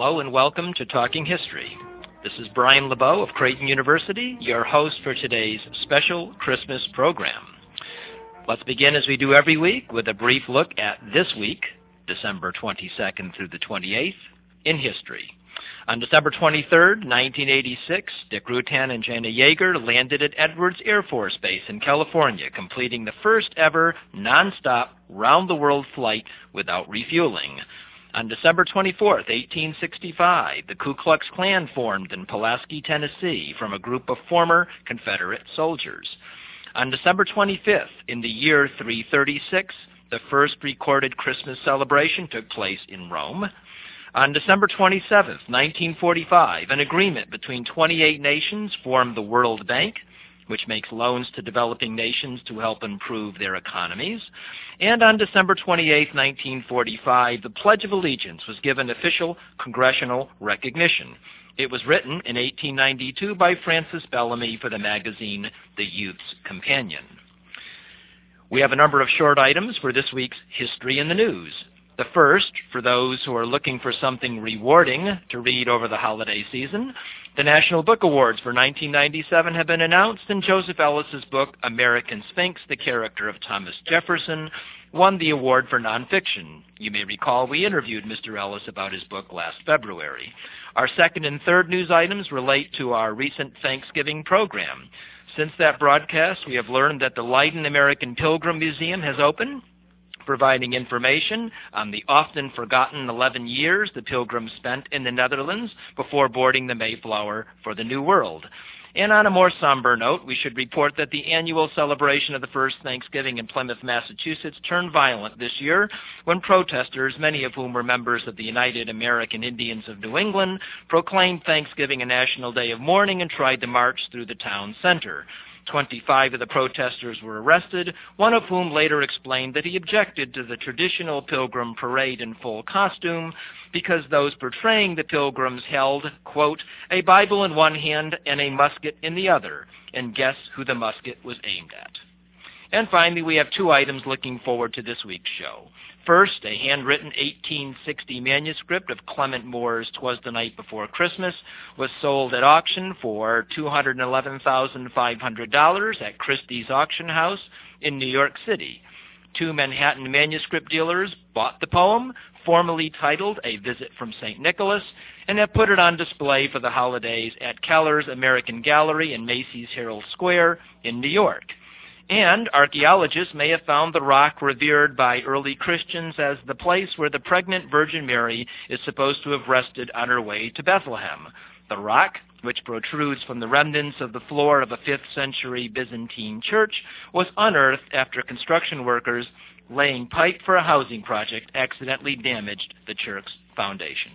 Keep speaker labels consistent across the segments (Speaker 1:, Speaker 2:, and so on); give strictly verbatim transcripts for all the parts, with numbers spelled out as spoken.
Speaker 1: Hello and welcome to Talking History. This is Brian LeBeau of Creighton University, your host for today's special Christmas program. Let's begin as we do every week with a brief look at this week, December twenty-second through the twenty-eighth, in history. On December twenty-third, nineteen eighty-six, Dick Rutan and Jana Yeager landed at Edwards Air Force Base in California, completing the first ever non-stop round-the-world flight without refueling. On December twenty-fourth, eighteen sixty-five, the Ku Klux Klan formed in Pulaski, Tennessee, from a group of former Confederate soldiers. On December twenty-fifth, in the year three thirty-six, the first recorded Christmas celebration took place in Rome. On December twenty-seventh, nineteen forty-five, an agreement between twenty-eight nations formed the World Bank, which makes loans to developing nations to help improve their economies. And on December twenty-eighth, nineteen forty-five, the Pledge of Allegiance was given official congressional recognition. It was written in eighteen ninety-two by Francis Bellamy for the magazine The Youth's Companion. We have a number of short items for this week's History in the News. The first, for those who are looking for something rewarding to read over the holiday season, the National Book Awards for nineteen ninety-seven have been announced, and Joseph Ellis's book, American Sphinx, The Character of Thomas Jefferson, won the award for nonfiction. You may recall we interviewed Mister Ellis about his book last February. Our second and third news items relate to our recent Thanksgiving program. Since that broadcast, we have learned that the Leiden American Pilgrim Museum has opened, providing information on the often forgotten eleven years the Pilgrims spent in the Netherlands before boarding the Mayflower for the New World. And on a more somber note, we should report that the annual celebration of the first Thanksgiving in Plymouth, Massachusetts turned violent this year when protesters, many of whom were members of the United American Indians of New England, proclaimed Thanksgiving a national day of mourning and tried to march through the town center. Twenty-five of the protesters were arrested, one of whom later explained that he objected to the traditional pilgrim parade in full costume because those portraying the pilgrims held, quote, a Bible in one hand and a musket in the other, and guess who the musket was aimed at. And finally, we have two items looking forward to this week's show. First, a handwritten eighteen sixty manuscript of Clement Moore's "'Twas the Night Before Christmas" was sold at auction for two hundred eleven thousand five hundred dollars at Christie's Auction House in New York City. Two Manhattan manuscript dealers bought the poem, formally titled A Visit from Saint Nicholas, and have put it on display for the holidays at Keller's American Gallery in Macy's Herald Square in New York. And archaeologists may have found the rock revered by early Christians as the place where the pregnant Virgin Mary is supposed to have rested on her way to Bethlehem. The rock, which protrudes from the remnants of the floor of a fifth century Byzantine church, was unearthed after construction workers laying pipe for a housing project accidentally damaged the church's foundation.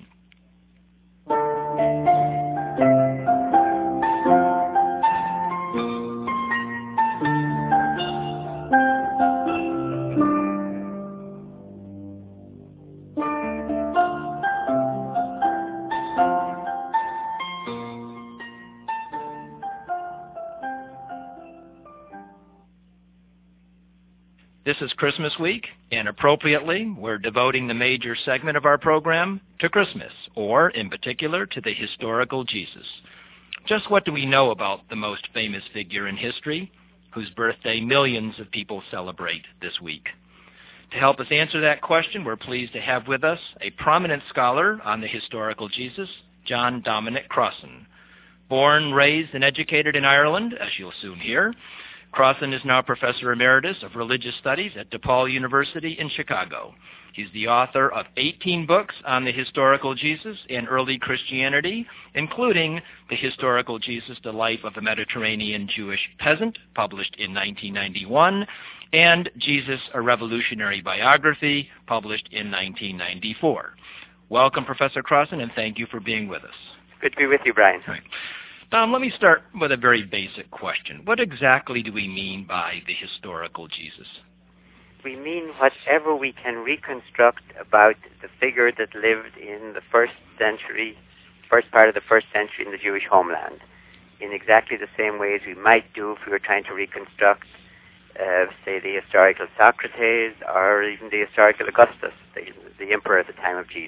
Speaker 1: This is Christmas week, and appropriately, we're devoting the major segment of our program to Christmas, or, in particular, to the historical Jesus. Just what do we know about the most famous figure in history, whose birthday millions of people celebrate this week? To help us answer that question, we're pleased to have with us a prominent scholar on the historical Jesus, John Dominic Crossan. Born, raised, and educated in Ireland, as you'll soon hear, Crossan is now Professor Emeritus of Religious Studies at DePaul University in Chicago. He's the author of eighteen books on the historical Jesus and early Christianity, including The Historical Jesus, The Life of a Mediterranean Jewish Peasant, published in nineteen ninety-one, and Jesus, A Revolutionary Biography, published in nineteen ninety-four. Welcome, Professor Crossan, and thank you for being with us.
Speaker 2: Good to be with you, Brian.
Speaker 1: Right. Tom, let me start with a very basic question. What exactly do we mean by the historical Jesus?
Speaker 2: We mean whatever we can reconstruct about the figure that lived in the first century, first part of the first century in the Jewish homeland, in exactly the same way as we might do if we were trying to reconstruct, uh, say, the historical Socrates or even the historical Augustus, the, the emperor at the time of Jesus.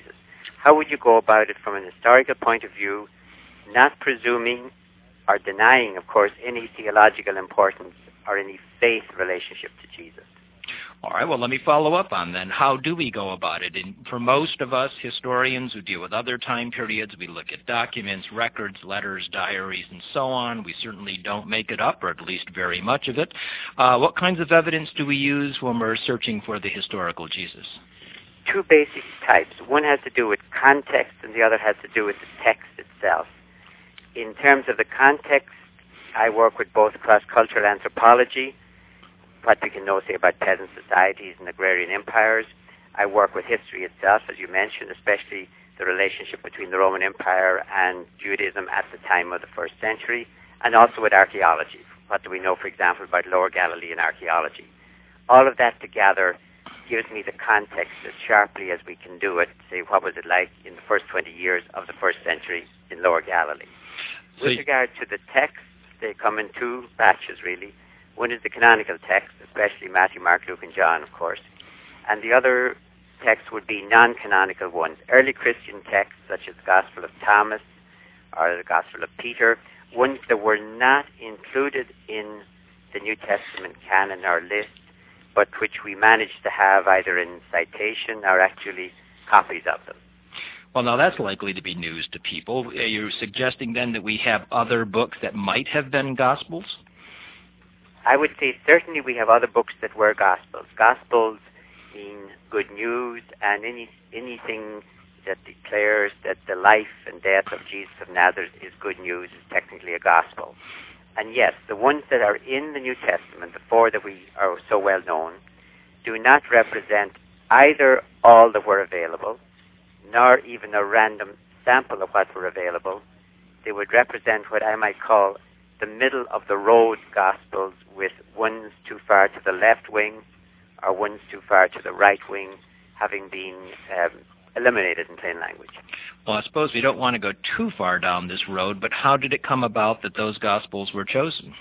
Speaker 2: How would you go about it from an historical point of view, not presuming or denying, of course, any theological importance or any faith relationship to Jesus?
Speaker 1: All right, well, let me follow up on then. How do we go about it? And for most of us historians who deal with other time periods, we look at documents, records, letters, diaries, and so on. We certainly don't make it up, or at least very much of it. Uh, what kinds of evidence do we use when we're searching for the historical Jesus?
Speaker 2: Two basic types. One has to do with context, and the other has to do with the text itself. In terms of the context, I work with both cross-cultural anthropology, what we can know, say, about peasant societies and agrarian empires. I work with history itself, as you mentioned, especially the relationship between the Roman Empire and Judaism at the time of the first century, and also with archaeology. What do we know, for example, about Lower Galilean archaeology? All of that together gives me the context as sharply as we can do it, say, what was it like in the first twenty years of the first century in Lower Galilee.
Speaker 1: So
Speaker 2: with regard to the texts, they come in two batches, really. One is the canonical text, especially Matthew, Mark, Luke, and John, of course. And the other text would be non-canonical ones, early Christian texts such as the Gospel of Thomas or the Gospel of Peter, ones that were not included in the New Testament canon or list, but which we managed to have either in citation or actually copies of them.
Speaker 1: Well, now that's likely to be news to people. Are you suggesting then that we have other books that might have been Gospels?
Speaker 2: I would say certainly we have other books that were Gospels. Gospels mean good news, and any anything that declares that the life and death of Jesus of Nazareth is good news is technically a Gospel. And yes, the ones that are in the New Testament, the four that we are so well known, do not represent either all that were available, nor even a random sample of what were available. They would represent what I might call the middle-of-the-road Gospels, with ones too far to the left wing or ones too far to the right wing having been um, eliminated in plain language.
Speaker 1: Well, I suppose we don't want to go too far down this road, but how did it come about that those Gospels were chosen?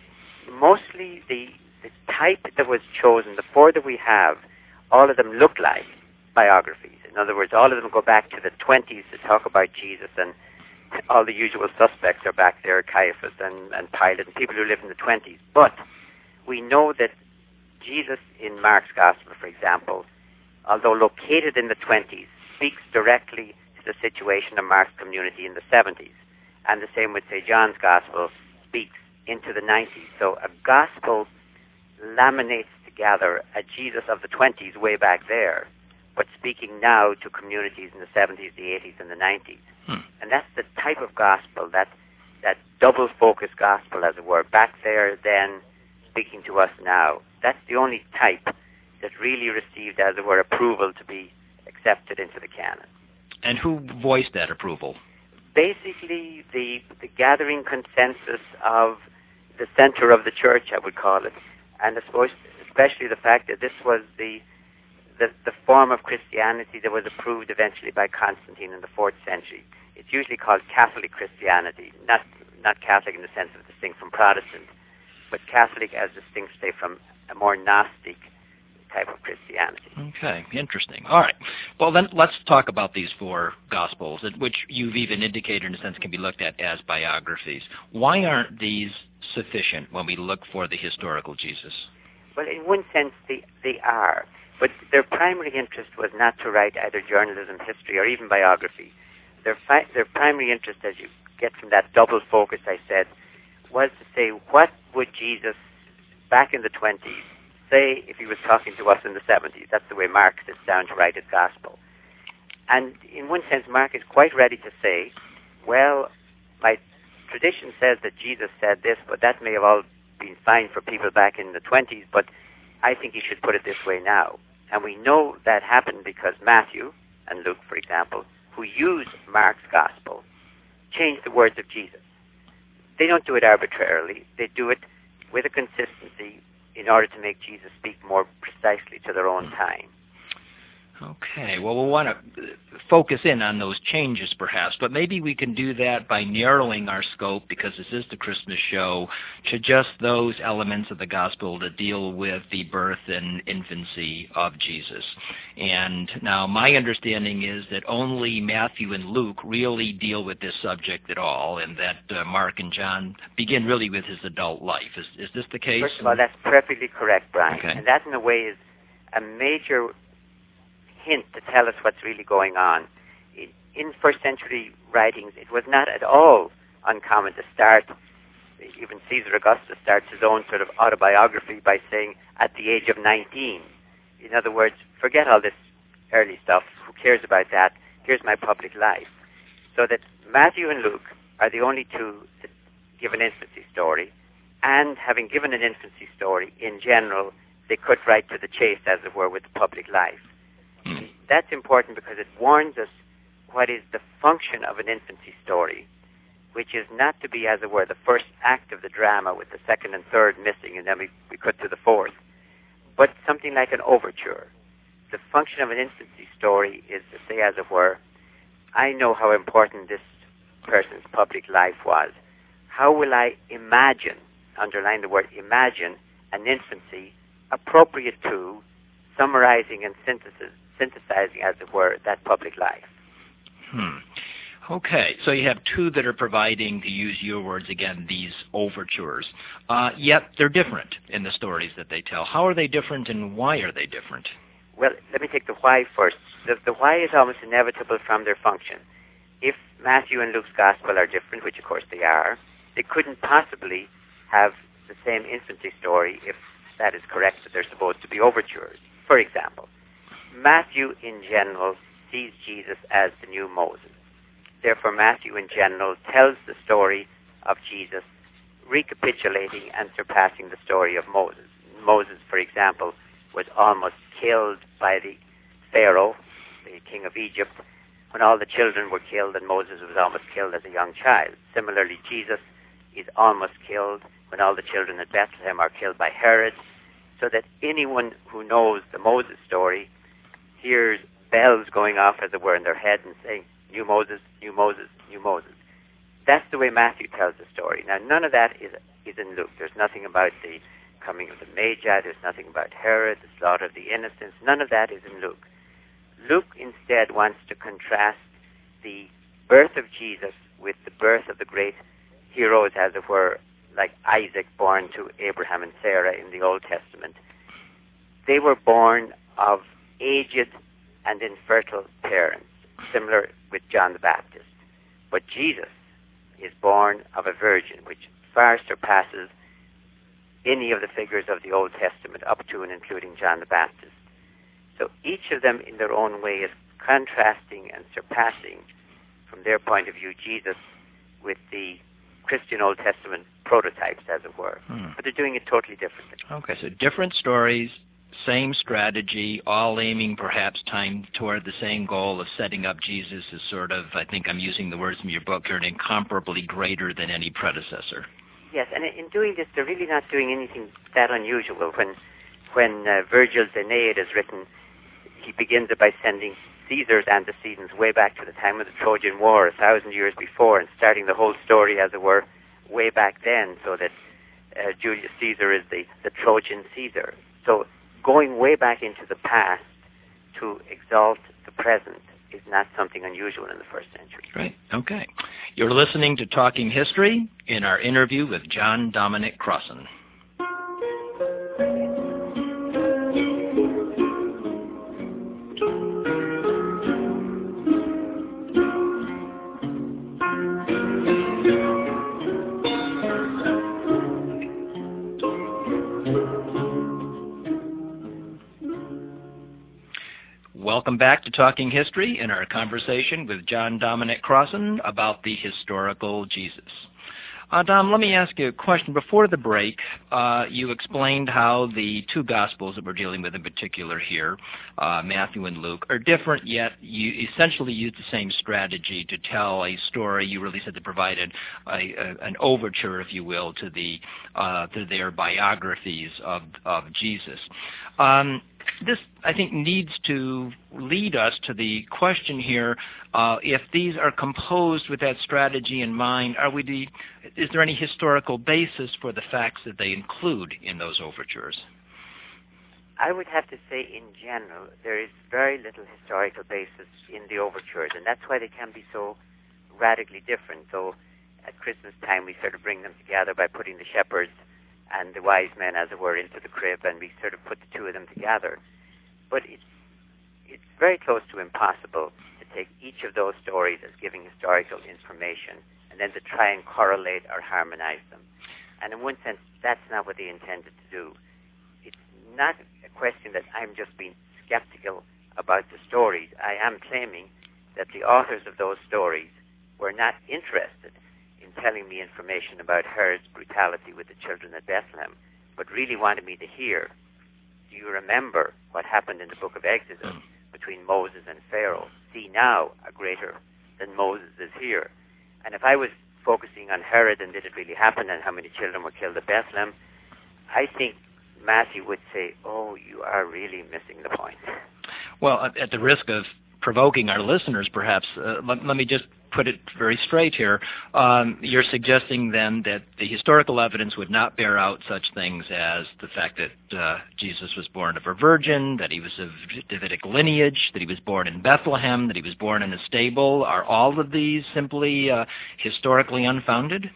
Speaker 2: Mostly the, the type that was chosen, the four that we have, all of them look like biographies. In other words, all of them go back to the twenties to talk about Jesus, and all the usual suspects are back there, Caiaphas and, and Pilate, and people who live in the twenties. But we know that Jesus in Mark's Gospel, for example, although located in the twenties, speaks directly to the situation of Mark's community in the seventies. And the same with, say, John's Gospel speaks into the nineties. So a Gospel laminates together a Jesus of the twenties way back there, but speaking now to communities in the seventies, the eighties, and the nineties. Hmm. And that's the type of gospel, that that double-focus gospel, as it were, back there then, speaking to us now. That's the only type that really received, as it were, approval to be accepted into the canon.
Speaker 1: And who voiced that approval?
Speaker 2: Basically, the, the gathering consensus of the center of the church, I would call it, and I suppose especially the fact that this was the The, the form of Christianity that was approved eventually by Constantine in the fourth century. It's usually called Catholic Christianity, not not Catholic in the sense of distinct from Protestant, but Catholic as distinct, say, from a more Gnostic type of Christianity.
Speaker 1: Okay, interesting. All right. Well, then let's talk about these four Gospels, which you've even indicated in a sense can be looked at as biographies. Why aren't these sufficient when we look for the historical Jesus?
Speaker 2: Well, in one sense, they, they are. But their primary interest was not to write either journalism, history, or even biography. Their, fi- their primary interest, as you get from that double focus I said, was to say, what would Jesus, back in the twenties, say if he was talking to us in the seventies? That's the way Mark sits down to write his gospel. And in one sense, Mark is quite ready to say, well, my tradition says that Jesus said this, but that may have all been fine for people back in the twenties, but I think you should put it this way now. And we know that happened because Matthew and Luke, for example, who used Mark's gospel, changed the words of Jesus. They don't do it arbitrarily. They do it with a consistency in order to make Jesus speak more precisely to their own time.
Speaker 1: Okay, well, we'll want to focus in on those changes perhaps, but maybe we can do that by narrowing our scope, because this is the Christmas show, to just those elements of the gospel that deal with the birth and infancy of Jesus. And now my understanding is that only Matthew and Luke really deal with this subject at all, and that uh, Mark and John begin really with his adult life. Is, is this the case?
Speaker 2: First of all, that's perfectly correct, Brian.
Speaker 1: Okay.
Speaker 2: And that, in a way, is a major hint to tell us what's really going on. In, in first century writings, it was not at all uncommon to start, even Caesar Augustus starts his own sort of autobiography by saying, at the age of nineteen. In other words, forget all this early stuff. Who cares about that? Here's my public life. So that Matthew and Luke are the only two that give an infancy story, and having given an infancy story, in general, they cut right to the chase, as it were, with the public life. That's important because it warns us what is the function of an infancy story, which is not to be, as it were, the first act of the drama with the second and third missing, and then we, we cut to the fourth, but something like an overture. The function of an infancy story is to say, as it were, I know how important this person's public life was. How will I imagine, underline the word imagine, an infancy appropriate to summarizing and synthesis, synthesizing, as it were, that public life.
Speaker 1: Hmm. Okay, so you have two that are providing, to use your words again, these overtures. Uh, yet they're different in the stories that they tell. How are they different, and why are they different?
Speaker 2: Well, let me take the why first. The, the why is almost inevitable from their function. If Matthew and Luke's gospel are different, which of course they are, they couldn't possibly have the same infancy story if that is correct, that they're supposed to be overtures. For example, Matthew in general sees Jesus as the new Moses. Therefore, Matthew in general tells the story of Jesus, recapitulating and surpassing the story of Moses. Moses, for example, was almost killed by the Pharaoh, the king of Egypt, when all the children were killed, and Moses was almost killed as a young child. Similarly, Jesus is almost killed when all the children at Bethlehem are killed by Herod, so that anyone who knows the Moses story hears bells going off, as it were, in their head and saying, new Moses, new Moses, new Moses. That's the way Matthew tells the story. Now, none of that is is in Luke. There's nothing about the coming of the Magi. There's nothing about Herod, the slaughter of the innocents. None of that is in Luke. Luke instead wants to contrast the birth of Jesus with the birth of the great heroes, as it were, like Isaac, born to Abraham and Sarah in the Old Testament. They were born of aged and infertile parents, similar with John the Baptist. But Jesus is born of a virgin, which far surpasses any of the figures of the Old Testament, up to and including John the Baptist. So each of them, in their own way, is contrasting and surpassing, from their point of view, Jesus with the Christian Old Testament prototypes, as it were. Hmm. But they're doing it totally differently.
Speaker 1: Okay, so different stories, same strategy, all aiming perhaps time toward the same goal of setting up Jesus as sort of, I think I'm using the words from your book here, incomparably greater than any predecessor.
Speaker 2: Yes, and in doing this, they're really not doing anything that unusual. When when uh, Virgil's Aeneid is written, he begins it by sending Caesar's antecedents way back to the time of the Trojan War, a thousand years before, and starting the whole story, as it were, way back then, so that uh, Julius Caesar is the, the Trojan Caesar. So going way back into the past to exalt the present is not something unusual in the first century.
Speaker 1: Right. Okay. You're listening to Talking History in our interview with John Dominic Crossan. Welcome back to Talking History in our conversation with John Dominic Crossan about the historical Jesus. Uh, Dom, let me ask you a question. Before the break, uh, you explained how the two Gospels that we're dealing with in particular here, uh, Matthew and Luke, are different, yet you essentially use the same strategy to tell a story. You really said they provided a, a, an overture, if you will, to the uh, to their biographies of, of Jesus. Um, this, I think, needs to lead us to the question here, uh, if these are composed with that strategy in mind, are we the, is there any historical basis for the facts that they include in those overtures?
Speaker 2: I would have to say, in general, there is very little historical basis in the overtures, and that's why they can be so radically different. So at Christmas time, we sort of bring them together by putting the shepherds and the wise men, as it were, into the crib, and we sort of put the two of them together. But it's, it's very close to impossible to take each of those stories as giving historical information and then to try and correlate or harmonize them. And in one sense, that's not what they intended to do. It's not a question that I'm just being skeptical about the stories. I am claiming that the authors of those stories were not interested in telling me information about Herod's brutality with the children at Bethlehem, but really wanted me to hear, do you remember what happened in the book of Exodus between Moses and Pharaoh? See now, a greater than Moses is here. And if I was focusing on Herod and did it really happen and how many children were killed at Bethlehem, I think Matthew would say, oh, you are really missing the point.
Speaker 1: Well, at the risk of provoking our listeners, perhaps, uh, let, let me just put it very straight here. Um, you're suggesting then that the historical evidence would not bear out such things as the fact that uh, Jesus was born of a virgin, that he was of Davidic lineage, that he was born in Bethlehem, that he was born in a stable. Are all of these simply uh, historically unfounded?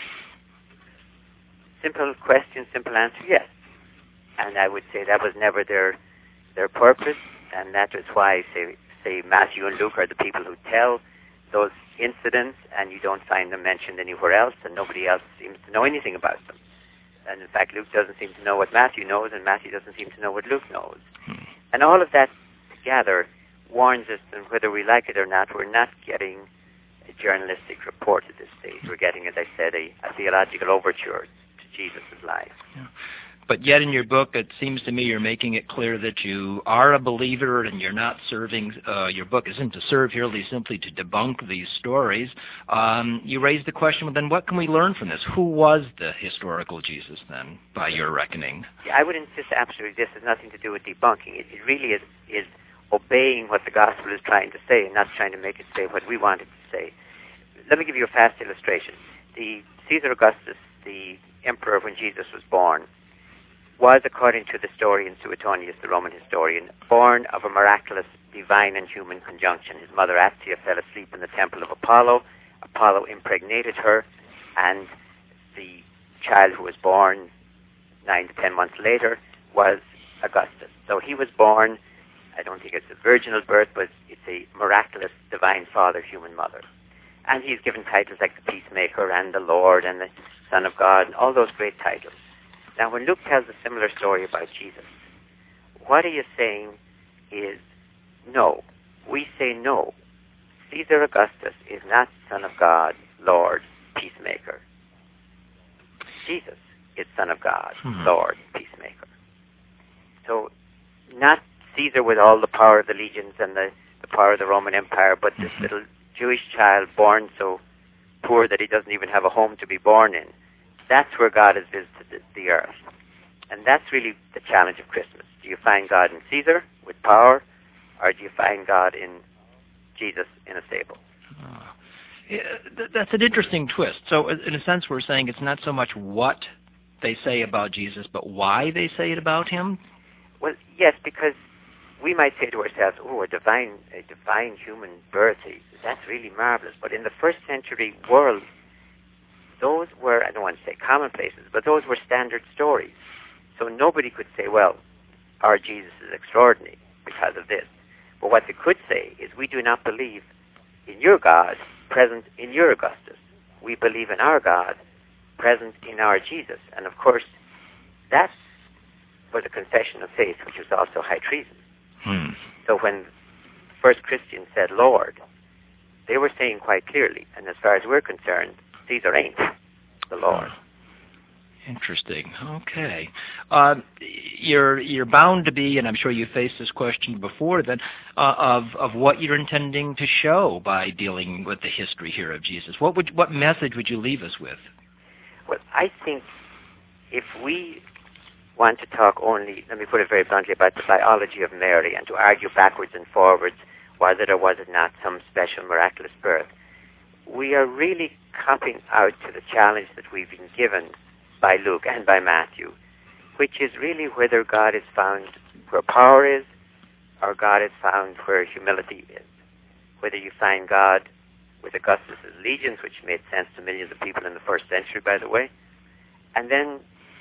Speaker 2: Simple question, simple answer, yes. And I would say that was never their their purpose, and that is why, say, say Matthew and Luke are the people who tell those incidents, and you don't find them mentioned anywhere else, and nobody else seems to know anything about them. And in fact, Luke doesn't seem to know what Matthew knows, and Matthew doesn't seem to know what Luke knows. Hmm. And all of that together warns us that whether we like it or not, we're not getting a journalistic report at this stage. We're getting, as I said, a, a theological overture to Jesus' life.
Speaker 1: Yeah. But yet in your book, it seems to me you're making it clear that you are a believer and you're not serving, uh, your book isn't to serve merely simply to debunk these stories. Um, you raised the question, well, then what can we learn from this? Who was the historical Jesus then, by your reckoning?
Speaker 2: Yeah, I would insist absolutely this has nothing to do with debunking. It, it really is, is obeying what the gospel is trying to say and not trying to make it say what we want it to say. Let me give you a fast illustration. The Caesar Augustus, the emperor when Jesus was born, was, according to the historian Suetonius, the Roman historian, born of a miraculous divine and human conjunction. His mother Actia fell asleep in the temple of Apollo. Apollo impregnated her, and the child who was born nine to ten months later was Augustus. So he was born, I don't think it's a virginal birth, but it's a miraculous divine father, human mother. And he's given titles like the Peacemaker and the Lord and the Son of God, and all those great titles. Now, when Luke tells a similar story about Jesus, what he is saying is, no. We say no. Caesar Augustus is not Son of God, Lord, Peacemaker. Jesus is Son of God, hmm. Lord, Peacemaker. So, not Caesar with all the power of the legions and the, the power of the Roman Empire, but this mm-hmm. little Jewish child born so poor that he doesn't even have a home to be born in. That's where God has visited the earth. And that's really the challenge of Christmas. Do you find God in Caesar with power, or do you find God in Jesus in a stable?
Speaker 1: Uh, yeah, th- that's an interesting twist. So in a sense, we're saying it's not so much what they say about Jesus, but why they say it about him?
Speaker 2: Well, yes, because we might say to ourselves, oh, a divine, a divine human birth, that's really marvelous. But in the first century world, those were, I don't want to say commonplaces, but those were standard stories. So nobody could say, well, our Jesus is extraordinary because of this. But what they could say is, we do not believe in your God present in your Augustus. We believe in our God present in our Jesus. And of course, that was a confession of faith, which was also high treason. Hmm. So when first Christians said Lord, they were saying quite clearly, and as far as we're concerned, Caesar ain't the Lord.
Speaker 1: Interesting. Okay. Uh, you're you're bound to be, and I'm sure you faced this question before then, uh, of of what you're intending to show by dealing with the history here of Jesus. What would what message would you leave us with?
Speaker 2: Well, I think if we want to talk only, let me put it very bluntly, about the biology of Mary and to argue backwards and forwards, was it or was it not some special miraculous birth. We are really copping out to the challenge that we've been given by Luke and by Matthew, which is really whether God is found where power is or God is found where humility is. Whether you find God with Augustus' legions, which made sense to millions of people in the first century, by the way, and then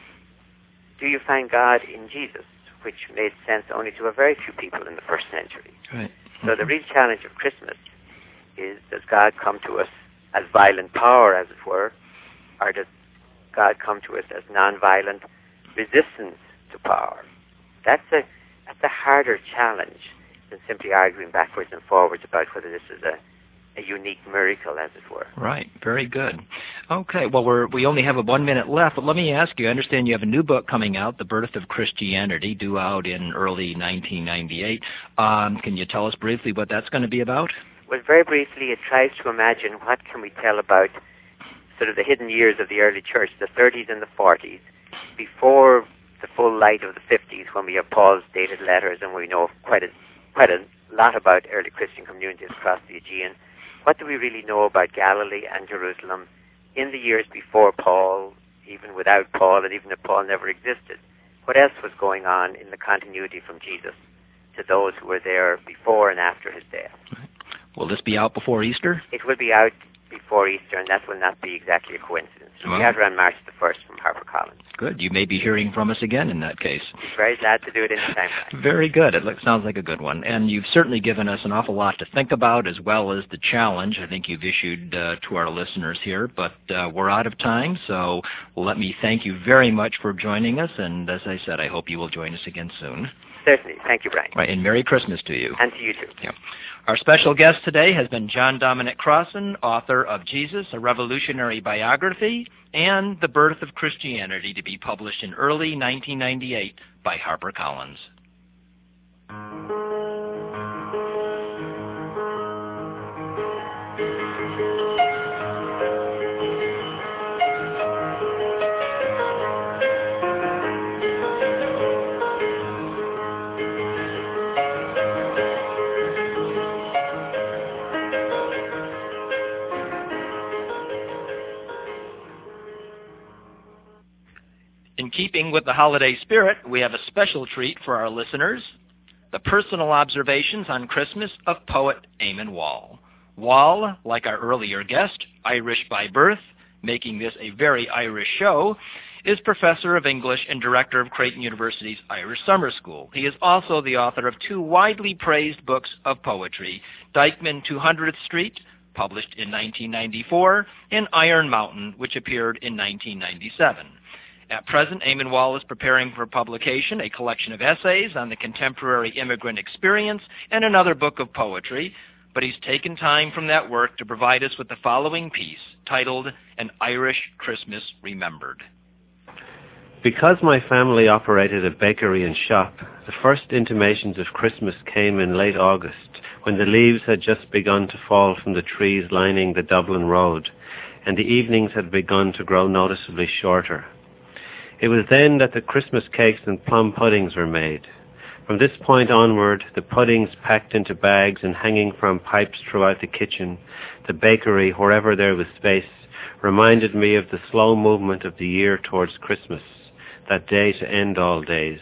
Speaker 2: do you find God in Jesus, which made sense only to a very few people in the first century.
Speaker 1: Right.
Speaker 2: So the real challenge of Christmas is, does God come to us as violent power, as it were, or does God come to us as nonviolent resistance to power? That's a that's a harder challenge than simply arguing backwards and forwards about whether this is a, a unique miracle, as it were.
Speaker 1: Right. Very good. Okay. Well, we're, we only have a one minute left, but let me ask you, I understand you have a new book coming out, The Birth of Christianity, due out in early nineteen ninety-eight. Um, can you tell us briefly what that's going to be about?
Speaker 2: Well, very briefly, it tries to imagine what can we tell about sort of the hidden years of the early church, the thirties and the forties, before the full light of the fifties, when we have Paul's dated letters and we know quite a, quite a lot about early Christian communities across the Aegean. What do we really know about Galilee and Jerusalem in the years before Paul, even without Paul, and even if Paul never existed? What else was going on in the continuity from Jesus to those who were there before and after his death?
Speaker 1: Will this be out before Easter?
Speaker 2: It will be out before Easter, and that will not be exactly a coincidence. It'll
Speaker 1: Well,
Speaker 2: be out around March the first from HarperCollins.
Speaker 1: Good. You may be hearing from us again in that case.
Speaker 2: Very glad to do it anytime.
Speaker 1: Very good. It looks, sounds like a good one. And you've certainly given us an awful lot to think about, as well as the challenge I think you've issued uh, to our listeners here. But uh, we're out of time, so let me thank you very much for joining us. And as I said, I hope you will join us again soon.
Speaker 2: Certainly. Thank you, Brian.
Speaker 1: Right, and Merry Christmas to you.
Speaker 2: And to you, too.
Speaker 1: Yeah. Our special guest today has been John Dominic Crossan, author of Jesus, A Revolutionary Biography, and The Birth of Christianity, to be published in early nineteen ninety-eight by HarperCollins. In keeping with the holiday spirit, we have a special treat for our listeners, the personal observations on Christmas of poet Eamon Wall. Wall, like our earlier guest, Irish by birth, making this a very Irish show, is professor of English and director of Creighton University's Irish Summer School. He is also the author of two widely praised books of poetry, Dykeman two hundredth Street, published in nineteen ninety-four, and Iron Mountain, which appeared in nineteen ninety-seven. At present, Eamon Wall is preparing for publication a collection of essays on the contemporary immigrant experience and another book of poetry, but he's taken time from that work to provide us with the following piece, titled An Irish Christmas Remembered.
Speaker 3: Because my family operated a bakery and shop, the first intimations of Christmas came in late August, when the leaves had just begun to fall from the trees lining the Dublin Road, and the evenings had begun to grow noticeably shorter. It was then that the Christmas cakes and plum puddings were made. From this point onward, the puddings packed into bags and hanging from pipes throughout the kitchen, the bakery, wherever there was space, reminded me of the slow movement of the year towards Christmas, that day to end all days.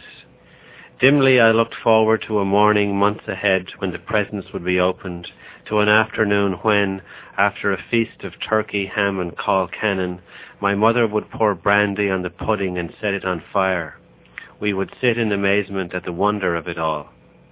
Speaker 3: Dimly I looked forward to a morning months ahead when the presents would be opened, to an afternoon when, after a feast of turkey, ham and caul cannon, my mother would pour brandy on the pudding and set it on fire. We would sit in amazement at the wonder of it all.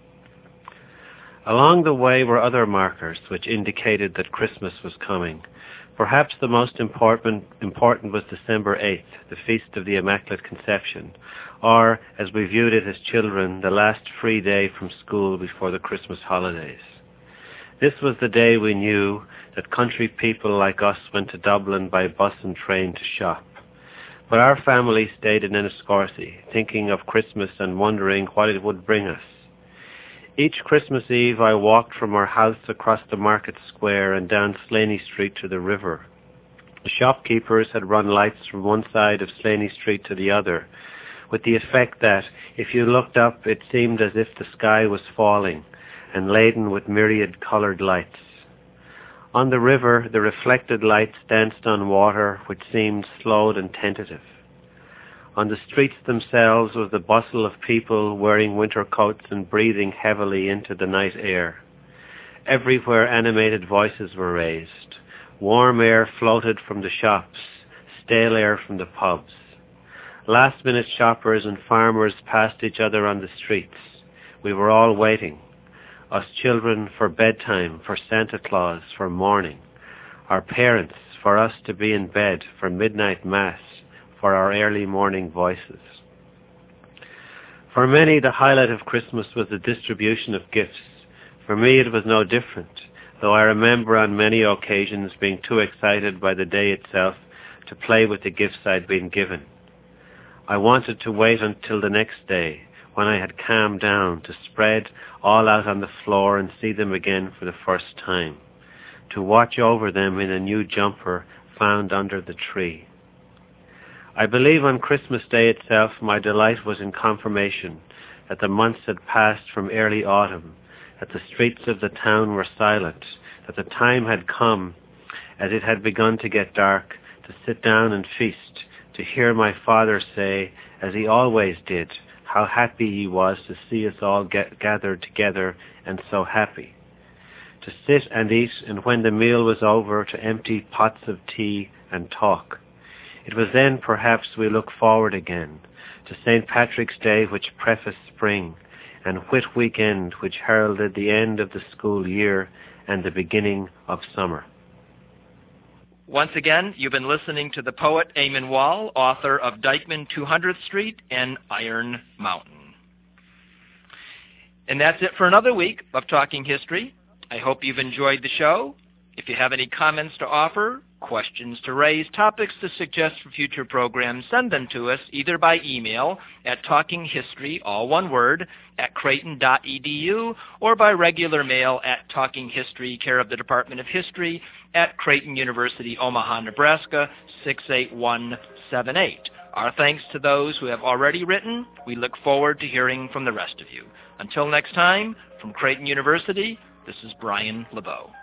Speaker 3: Along the way were other markers which indicated that Christmas was coming. Perhaps the most important, important was December eighth, the Feast of the Immaculate Conception, or, as we viewed it as children, the last free day from school before the Christmas holidays. This was the day we knew that country people like us went to Dublin by bus and train to shop. But our family stayed in Enniscorthy, thinking of Christmas and wondering what it would bring us. Each Christmas Eve I walked from our house across the market square and down Slaney Street to the river. The shopkeepers had run lights from one side of Slaney Street to the other, with the effect that, if you looked up, it seemed as if the sky was falling and laden with myriad-coloured lights. On the river, the reflected lights danced on water which seemed slowed and tentative. On the streets themselves was the bustle of people wearing winter coats and breathing heavily into the night air. Everywhere animated voices were raised. Warm air floated from the shops, stale air from the pubs. Last-minute shoppers and farmers passed each other on the streets. We were all waiting. Us children for bedtime, for Santa Claus, for morning. Our parents for us to be in bed, for midnight mass, for our early morning voices. For many, the highlight of Christmas was the distribution of gifts. For me, it was no different, though I remember on many occasions being too excited by the day itself to play with the gifts I'd been given. I wanted to wait until the next day, when I had calmed down, to spread all out on the floor and see them again for the first time, to watch over them in a new jumper found under the tree. I believe on Christmas Day itself my delight was in confirmation that the months had passed from early autumn, that the streets of the town were silent, that the time had come, as it had begun to get dark, to sit down and feast, to hear my father say, as he always did, how happy he was to see us all get gathered together and so happy. To sit and eat, and when the meal was over, to empty pots of tea and talk. It was then perhaps we look forward again to Saint Patrick's Day, which prefaced spring, and Whit Weekend, which heralded the end of the school year and the beginning of summer.
Speaker 1: Once again, you've been listening to the poet Eamon Wall, author of Dykeman two hundredth Street and Iron Mountain. And that's it for another week of Talking History. I hope you've enjoyed the show. If you have any comments to offer, questions to raise, topics to suggest for future programs, send them to us either by email at talkinghistory, all one word, at creighton dot e d u, or by regular mail at Talking History, care of the Department of History, at Creighton University, Omaha, Nebraska, six eight one seven eight. Our thanks to those who have already written. We look forward to hearing from the rest of you. Until next time, from Creighton University, this is Brian LeBeau.